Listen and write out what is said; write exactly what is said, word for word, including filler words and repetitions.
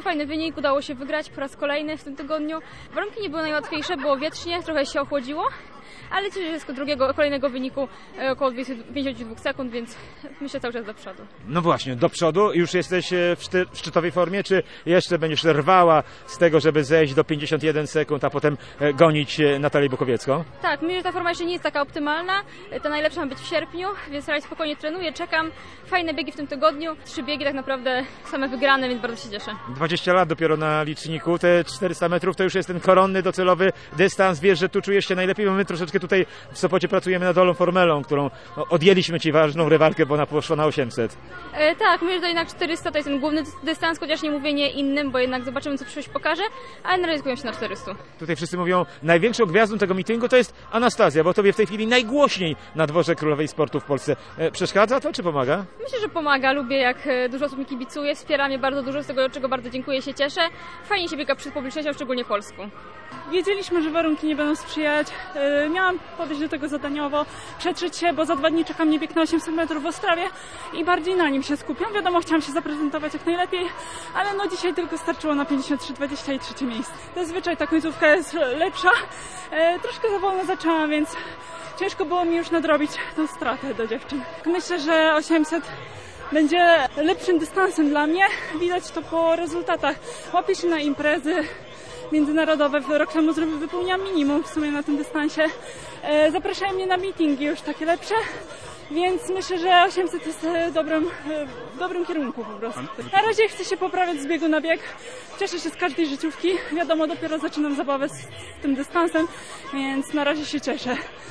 fajny wynik, udało się wygrać po raz kolejny w tym tygodniu. Warunki nie były najłatwiejsze, było wietrznie, trochę się ochłodziło, ale cieszę się z drugiego, kolejnego wyniku około pięćdziesiąt dwa sekund, więc myślę cały czas do przodu. No właśnie, do przodu. Już jesteś w, szty, w szczytowej formie, czy jeszcze będziesz rwała z tego, żeby zejść do pięćdziesiąt jeden sekund, a potem gonić Natalię Bukowiecką? Tak, myślę, że ta forma jeszcze nie jest taka optymalna. Ta najlepsza ma być w sierpniu, więc raczej spokojnie trenuję, czekam. Fajne biegi w tym tygodniu. Trzy biegi tak naprawdę same wygrane, więc bardzo się cieszę. dwadzieścia lat dopiero na liczniku. Te czterysta metrów to już jest ten koronny, docelowy dystans. Wiesz, że tu czujesz się najlepiej, bo my troszeczkę tutaj w Sopocie pracujemy nad Olą Formelą, którą odjęliśmy ci ważną rywalkę, bo ona poszła na osiemset. E, tak, myślę, że jednak czterysta to jest ten główny dystans, chociaż nie mówię nie innym, bo jednak zobaczymy, co przyszłość pokaże, ale na razie skupiam się na czterystu. Tutaj wszyscy mówią, największą gwiazdą tego mityngu to jest Anastazja, bo tobie w tej chwili najgłośniej na dworze Królowej Sportu w Polsce. E, przeszkadza to, czy pomaga? Myślę, że pomaga. Lubię, jak dużo osób mi kibicuje, wspiera mnie bardzo dużo, z tego czego bardzo dziękuję, się cieszę. Fajnie się biega przed publicznością, szczególnie polską. Wiedzieliśmy, że warunki nie będą sprzyjać. Yy, miałam podejść do tego zadaniowo, przetrzeć się, bo za dwa dni czeka mnie bieg na osiemset metrów w Ostrawie i bardziej na nim się skupiam. Wiadomo, chciałam się zaprezentować jak najlepiej, ale no dzisiaj tylko starczyło na pięćdziesiąt trzy dwadzieścia i trzecie miejsce. Zazwyczaj ta końcówka jest lepsza. Yy, troszkę za wolno zaczęłam, więc ciężko było mi już nadrobić tą stratę do dziewczyn. Myślę, że osiemset będzie lepszym dystansem dla mnie. Widać to po rezultatach. Łapię się na imprezy międzynarodowe. Rok temu wypełniłam minimum w sumie na tym dystansie. E, zapraszają mnie na meetingi już takie lepsze, więc myślę, że osiemset jest w dobrym, w dobrym kierunku po prostu. Na razie chcę się poprawiać z biegu na bieg. Cieszę się z każdej życiówki. Wiadomo, dopiero zaczynam zabawę z tym dystansem, więc na razie się cieszę.